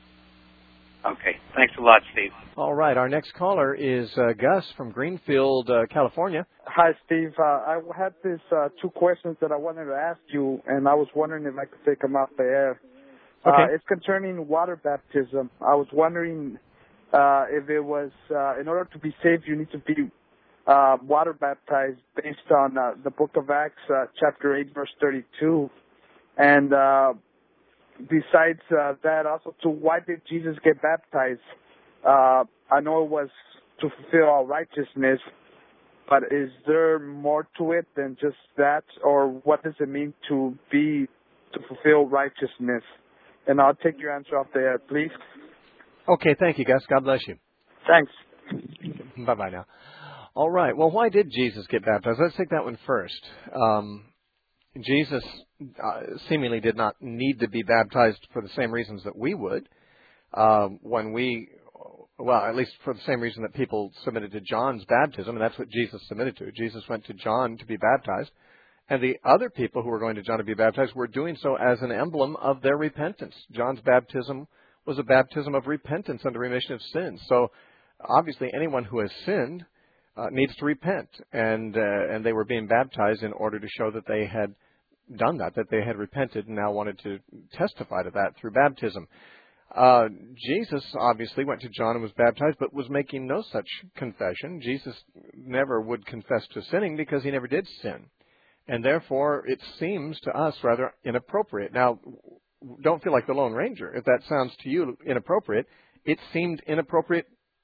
Okay. Thanks a lot, Steve. All right. Our next caller is uh, Gus from Greenfield, uh, California. Hi, Steve. Uh, I had these uh, two questions that I wanted to ask you, and I was wondering if I could take them off the air. Okay. Uh, it's concerning water baptism. I was wondering uh, if it was, uh, in order to be saved, you need to be uh, water baptized based on uh, the book of Acts, uh, chapter eight, verse thirty-two. And uh Besides uh, that, also, too, why did Jesus get baptized? Uh, I know it was to fulfill all righteousness, but is there more to it than just that? Or what does it mean to be, to fulfill righteousness? And I'll take your answer off the air, please. Okay, thank you, Gus. God bless you. Thanks. Bye-bye now. All right. Well, why did Jesus get baptized? Let's take that one first. Um, Jesus uh, seemingly did not need to be baptized for the same reasons that we would. Uh, when we, well, at least for the same reason that people submitted to John's baptism, and that's what Jesus submitted to. Jesus went to John to be baptized, and the other people who were going to John to be baptized were doing so as an emblem of their repentance. John's baptism was a baptism of repentance unto remission of sins. So, obviously, anyone who has sinned uh, needs to repent, and uh, and they were being baptized in order to show that they had done that, that they had repented and now wanted to testify to that through baptism. Uh, Jesus obviously went to John and was baptized, but was making no such confession. Jesus never would confess to sinning because he never did sin. And therefore, it seems to us rather inappropriate. Now, don't feel like the Lone Ranger. If that sounds to you inappropriate, it seemed inappropriate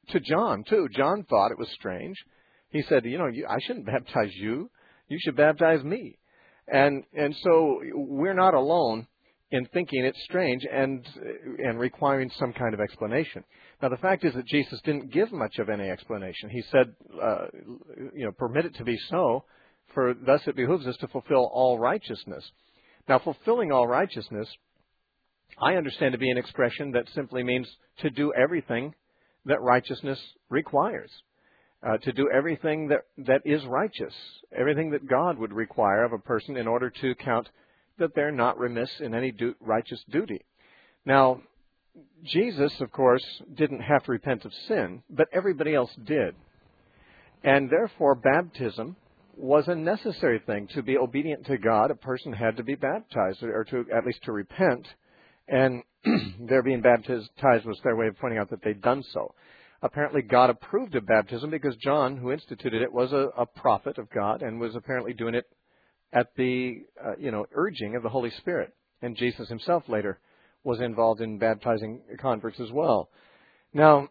to John, too. John thought it was strange. He said, you know, you, I shouldn't baptize you. You should baptize me. And and so we're not alone in thinking it's strange and and requiring some kind of explanation. Now, the fact is that Jesus didn't give much of any explanation. He said, uh, you know, permit it to be so, for thus it behooves us to fulfill all righteousness. Now, fulfilling all righteousness, I understand to be an expression that simply means to do everything that righteousness requires. Uh, to do everything that, that is righteous, everything that God would require of a person in order to count that they're not remiss in any du- righteous duty. Now, Jesus, of course, didn't have to repent of sin, but everybody else did. And therefore, baptism was a necessary thing. To be obedient to God, a person had to be baptized, or to at least to repent. And their being baptized was their way of pointing out that they'd done so. Apparently, God approved of baptism because John, who instituted it, was a, a prophet of God and was apparently doing it at the uh, you know urging of the Holy Spirit. And Jesus himself later was involved in baptizing converts as well. Now,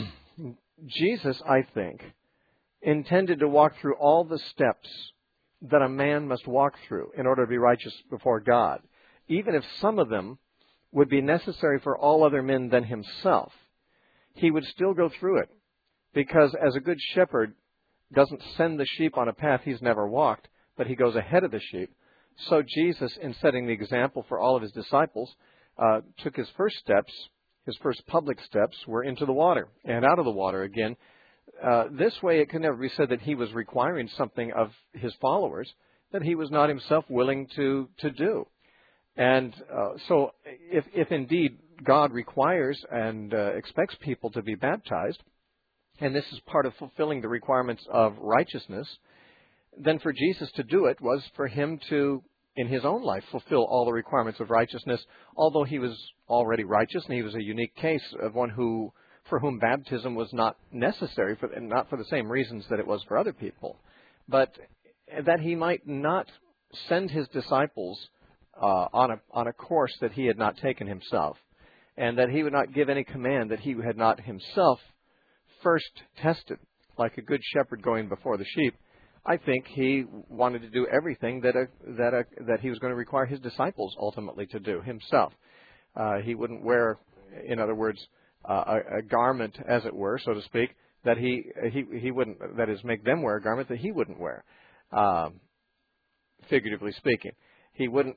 Jesus, I think, intended to walk through all the steps that a man must walk through in order to be righteous before God, even if some of them would be necessary for all other men than himself. He would still go through it, because as a good shepherd doesn't send the sheep on a path he's never walked, but he goes ahead of the sheep. So Jesus, in setting the example for all of his disciples, uh, took his first steps, his first public steps, were into the water and out of the water again. Uh, this way, it can never be said that he was requiring something of his followers that he was not himself willing to, to do. And uh, so if, if indeed God requires and uh, expects people to be baptized, and this is part of fulfilling the requirements of righteousness, then for Jesus to do it was for him to, in his own life, fulfill all the requirements of righteousness, although he was already righteous, and he was a unique case of one who, for whom baptism was not necessary, for, and not for the same reasons that it was for other people, but that he might not send his disciples uh, on a on a course that he had not taken himself, and that he would not give any command that he had not himself first tested, like a good shepherd going before the sheep. I think he wanted to do everything that a, that a, that he was going to require his disciples ultimately to do himself. Uh, he wouldn't wear, in other words, uh, a, a garment, as it were, so to speak, that he he he wouldn't, that is, make them wear a garment that he wouldn't wear, um, figuratively speaking. He wouldn't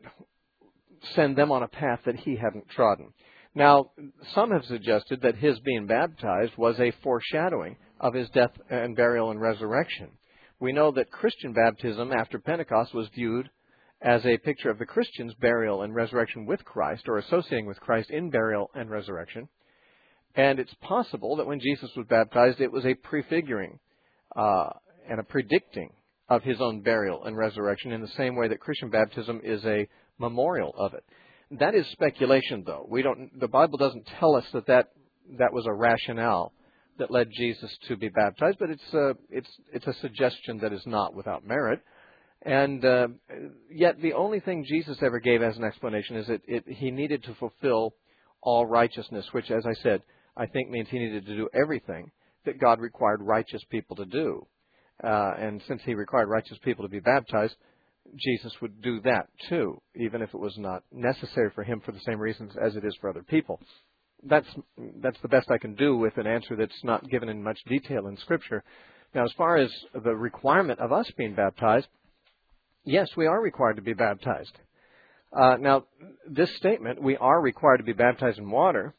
send them on a path that he hadn't trodden. Now, some have suggested that his being baptized was a foreshadowing of his death and burial and resurrection. We know that Christian baptism after Pentecost was viewed as a picture of the Christian's burial and resurrection with Christ, or associating with Christ in burial and resurrection. And it's possible that when Jesus was baptized, it was a prefiguring uh, and a predicting of his own burial and resurrection, in the same way that Christian baptism is a memorial of it. That is speculation, though. We don't. The Bible doesn't tell us that that, that was a rationale that led Jesus to be baptized, but it's a, it's, it's a suggestion that is not without merit. And uh, yet the only thing Jesus ever gave as an explanation is that it, he needed to fulfill all righteousness, which, as I said, I think means he needed to do everything that God required righteous people to do. Uh, and since he required righteous people to be baptized, Jesus would do that too, even if it was not necessary for him for the same reasons as it is for other people. That's that's the best I can do with an answer that's not given in much detail in Scripture. Now, as far as the requirement of us being baptized, yes, we are required to be baptized. Uh, now, this statement, we are required to be baptized in water,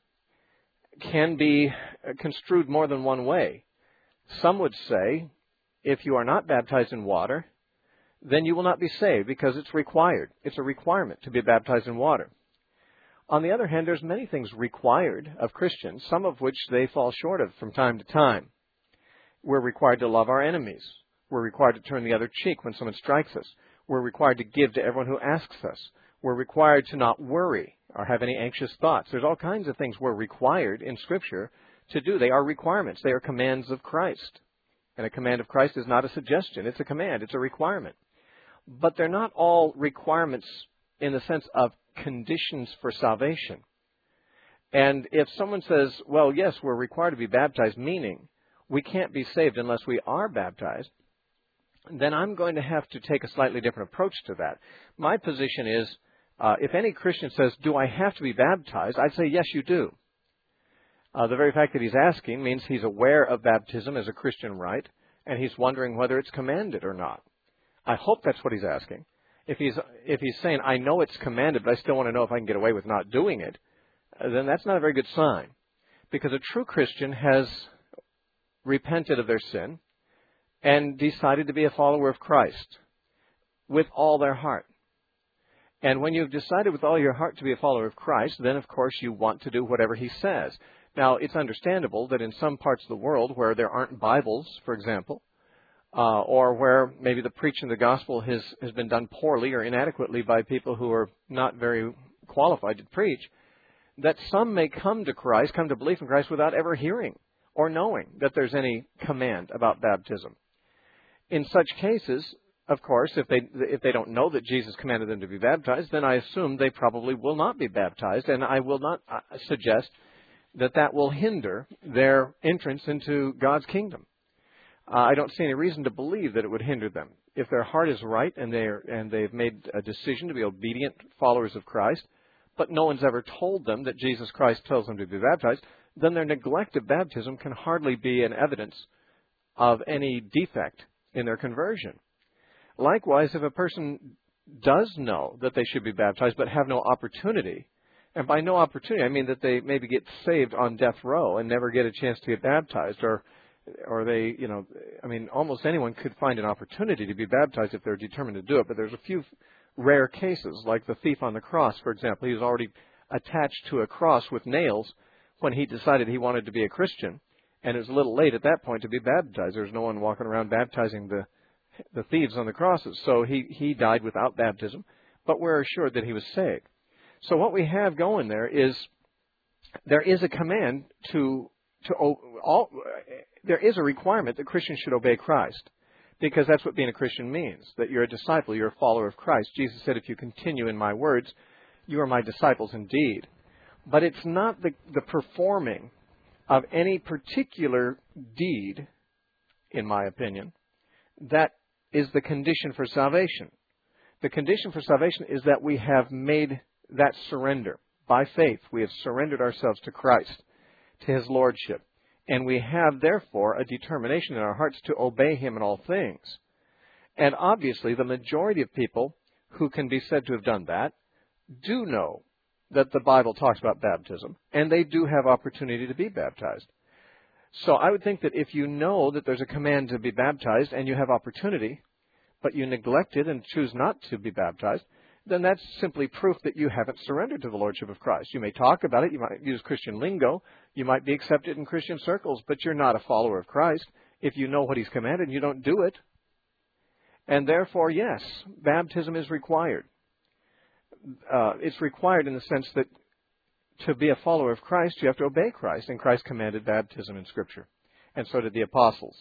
can be construed more than one way. Some would say, if you are not baptized in water, then you will not be saved because it's required. It's a requirement to be baptized in water. On the other hand, there's many things required of Christians, some of which they fall short of from time to time. We're required to love our enemies. We're required to turn the other cheek when someone strikes us. We're required to give to everyone who asks us. We're required to not worry or have any anxious thoughts. There's all kinds of things we're required in Scripture to do. They are requirements. They are commands of Christ. And a command of Christ is not a suggestion. It's a command. It's a requirement. But they're not all requirements in the sense of conditions for salvation. And if someone says, well, yes, we're required to be baptized, meaning we can't be saved unless we are baptized, then I'm going to have to take a slightly different approach to that. My position is, uh, if any Christian says, do I have to be baptized? I'd say, yes, you do. Uh, the very fact that he's asking means he's aware of baptism as a Christian rite, and he's wondering whether it's commanded or not. I hope that's what he's asking. If he's if he's saying, I know it's commanded, but I still want to know if I can get away with not doing it, then that's not a very good sign. Because a true Christian has repented of their sin and decided to be a follower of Christ with all their heart. And when you've decided with all your heart to be a follower of Christ, then of course you want to do whatever he says. Now, it's understandable that in some parts of the world where there aren't Bibles, for example, uh, or where maybe the preaching of the gospel has, has been done poorly or inadequately by people who are not very qualified to preach, that some may come to Christ, come to belief in Christ without ever hearing or knowing that there's any command about baptism. In such cases, of course, if they if they don't know that Jesus commanded them to be baptized, then I assume they probably will not be baptized, and I will not uh, suggest that that will hinder their entrance into God's kingdom. Uh, I don't see any reason to believe that it would hinder them. If their heart is right and they're and they've made a decision to be obedient followers of Christ, but no one's ever told them that Jesus Christ tells them to be baptized, then their neglect of baptism can hardly be an evidence of any defect in their conversion. Likewise, if a person does know that they should be baptized but have no opportunity, and by no opportunity I mean that they maybe get saved on death row and never get a chance to get baptized, or or they, you know, I mean, almost anyone could find an opportunity to be baptized if they're determined to do it, but there's a few rare cases, like the thief on the cross, for example. He was already attached to a cross with nails when he decided he wanted to be a Christian, and it was a little late at that point to be baptized. There was no one walking around baptizing the the thieves on the crosses. So he, he died without baptism, but we're assured that he was saved. So what we have going there is there is a command to to all, there is a requirement that Christians should obey Christ, because that's what being a Christian means, that you're a disciple, you're a follower of Christ. Jesus said, if you continue in my words, you are my disciples indeed. But it's not the, the performing of any particular deed, in my opinion, that is the condition for salvation. The condition for salvation is that we have made that surrender. By faith, we have surrendered ourselves to Christ, to his lordship. And we have, therefore, a determination in our hearts to obey him in all things. And obviously, the majority of people who can be said to have done that do know that the Bible talks about baptism, and they do have opportunity to be baptized. So I would think that if you know that there's a command to be baptized and you have opportunity, but you neglect it and choose not to be baptized, then that's simply proof that you haven't surrendered to the Lordship of Christ. You may talk about it, you might use Christian lingo, you might be accepted in Christian circles, but you're not a follower of Christ if you know what he's commanded and you don't do it. And therefore, yes, baptism is required. Uh, it's required in the sense that to be a follower of Christ, you have to obey Christ, and Christ commanded baptism in Scripture, and so did the apostles.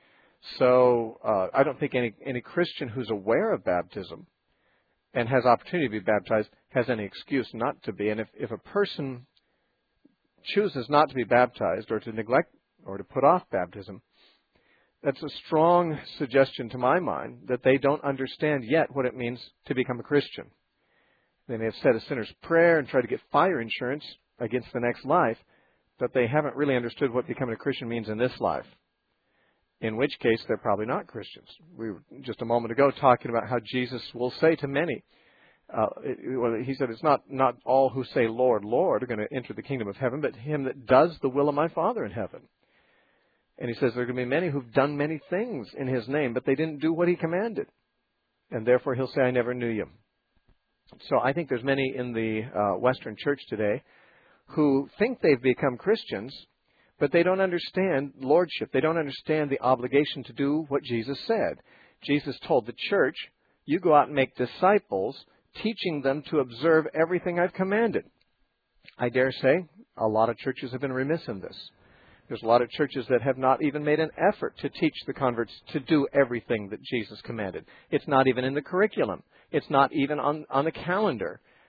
So uh, I don't think any, any Christian who's aware of baptism and has opportunity to be baptized has any excuse not to be. And if, if a person chooses not to be baptized or to neglect or to put off baptism, that's a strong suggestion to my mind that they don't understand yet what it means to become a Christian. They may have said a sinner's prayer and tried to get fire insurance against the next life, but they haven't really understood what becoming a Christian means in this life, in which case they're probably not Christians. We were just a moment ago talking about how Jesus will say to many, uh, it, well, he said it's not, not all who say, Lord, Lord, are going to enter the kingdom of heaven, but him that does the will of my Father in heaven. And he says there are going to be many who've done many things in his name, but they didn't do what he commanded. And therefore he'll say, I never knew you. So I think there's many in the uh, Western church today who think they've become Christians, but they don't understand lordship. They don't understand the obligation to do what Jesus said. Jesus told the church, you go out and make disciples, teaching them to observe everything I've commanded. I dare say a lot of churches have been remiss in this. There's a lot of churches that have not even made an effort to teach the converts to do everything that Jesus commanded. It's not even in the curriculum. It's not even on, on the calendar.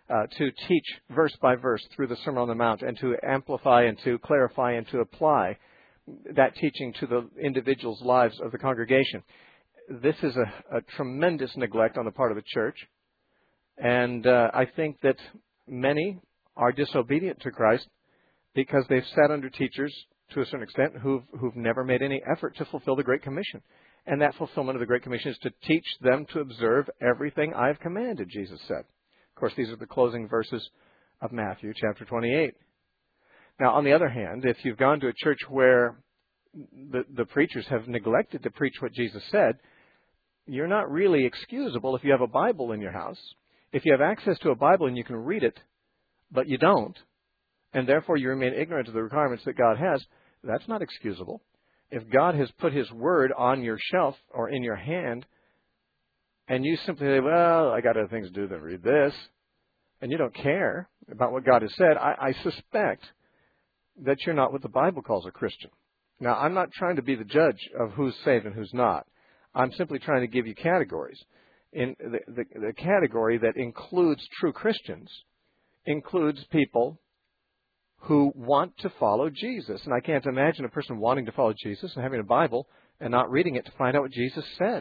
uh, to teach verse by verse through the Sermon on the Mount and to amplify and to clarify and to apply that teaching to the individuals' lives of the congregation. This is a, a tremendous neglect on the part of the church. And uh, I think that many are disobedient to Christ because they've sat under teachers to a certain extent who've, who've never made any effort to fulfill the Great Commission. And that fulfillment of the Great Commission is to teach them to observe everything I've commanded, Jesus said. Of course, these are the closing verses of Matthew chapter twenty-eight. Now, on the other hand, if you've gone to a church where the, the preachers have neglected to preach what Jesus said, you're not really excusable if you have a Bible in your house. If you have access to a Bible and you can read it, but you don't, and therefore you remain ignorant of the requirements that God has, that's not excusable. If God has put His Word on your shelf or in your hand, and you simply say, well, I got other things to do than read this, and you don't care about what God has said, I, I suspect that you're not what the Bible calls a Christian. Now, I'm not trying to be the judge of who's saved and who's not. I'm simply trying to give you categories. In the, the, the category that includes true Christians includes people who want to follow Jesus. And I can't imagine a person wanting to follow Jesus and having a Bible and not reading it to find out what Jesus said.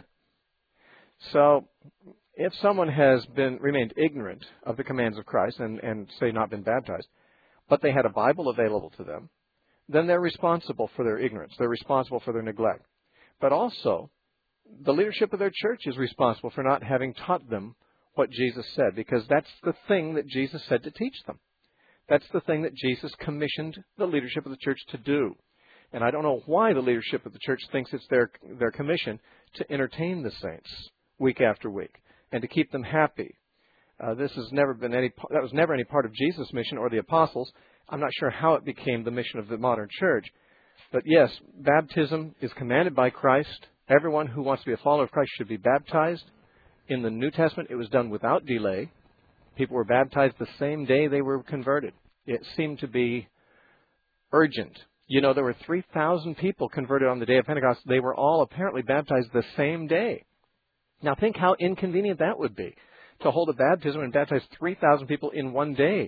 So if someone has been remained ignorant of the commands of Christ and, and say not been baptized, but they had a Bible available to them, then they're responsible for their ignorance. They're responsible for their neglect. But also, the leadership of their church is responsible for not having taught them what Jesus said, because that's the thing that Jesus said to teach them. That's the thing that Jesus commissioned the leadership of the church to do. And I don't know why the leadership of the church thinks it's their their commission to entertain the saints week after week and to keep them happy. Uh, this has never been any that was never any part of Jesus' mission or the apostles'. I'm not sure how it became the mission of the modern church. But yes, baptism is commanded by Christ. Everyone who wants to be a follower of Christ should be baptized. In the New Testament, it was done without delay. People were baptized the same day they were converted. It seemed to be urgent. You know, there were three thousand people converted on the day of Pentecost. They were all apparently baptized the same day. Now think how inconvenient that would be, to hold a baptism and baptize three thousand people in one day.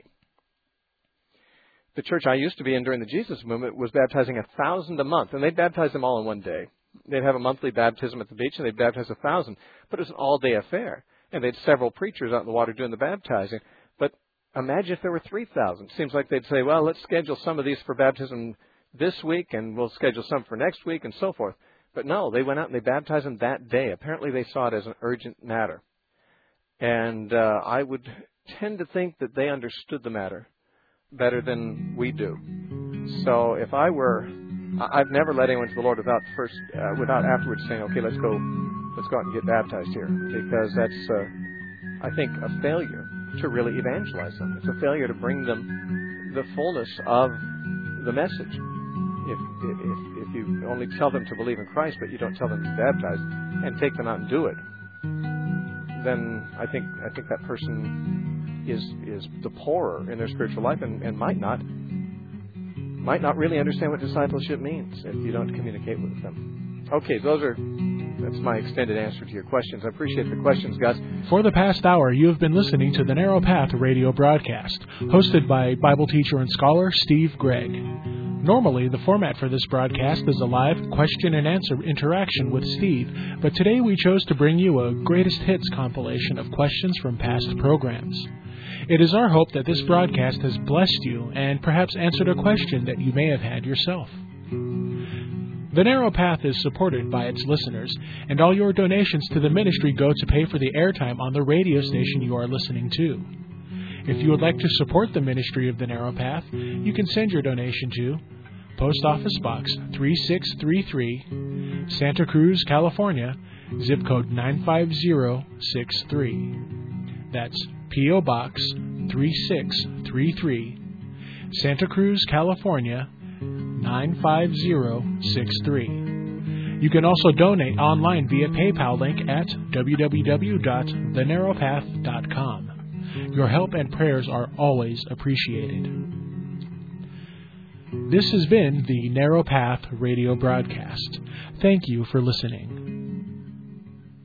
The church I used to be in during the Jesus movement was baptizing a thousand a month, and they'd baptize them all in one day. They'd have a monthly baptism at the beach, and they'd baptize a thousand. But it was an all-day affair, and they had several preachers out in the water doing the baptizing. But imagine if there were three thousand. Seems like they'd say, well, let's schedule some of these for baptism this week, and we'll schedule some for next week, and so forth. But no, they went out and they baptized them that day. Apparently they saw it as an urgent matter. And uh, I would tend to think that they understood the matter better than we do. So if I were, I've never led anyone to the Lord without first, uh, without afterwards saying, okay, let's go, let's go out and get baptized here, because that's, uh, I think, a failure to really evangelize them. It's a failure to bring them the fullness of the message. If, if, if you only tell them to believe in Christ, but you don't tell them to be baptized and take them out and do it, then I think I think that person is is the poorer in their spiritual life and, and might not might not really understand what discipleship means if you don't communicate with them. Okay, those are that's my extended answer to your questions. I appreciate the questions, guys. For the past hour, you have been listening to the Narrow Path radio broadcast, hosted by Bible teacher and scholar Steve Gregg. Normally, the format for this broadcast is a live question and answer interaction with Steve, but today we chose to bring you a greatest hits compilation of questions from past programs. It is our hope that this broadcast has blessed you and perhaps answered a question that you may have had yourself. The Narrow Path is supported by its listeners, and all your donations to the ministry go to pay for the airtime on the radio station you are listening to. If you would like to support the ministry of the Narrow Path, you can send your donation to Post Office Box three six three three, Santa Cruz, California, zip code nine five zero six three. That's P O Box three six three three, Santa Cruz, California, nine five zero six three. You can also donate online via PayPal link at w w w dot the narrow path dot com. Your help and prayers are always appreciated. This has been the Narrow Path radio broadcast. Thank you for listening.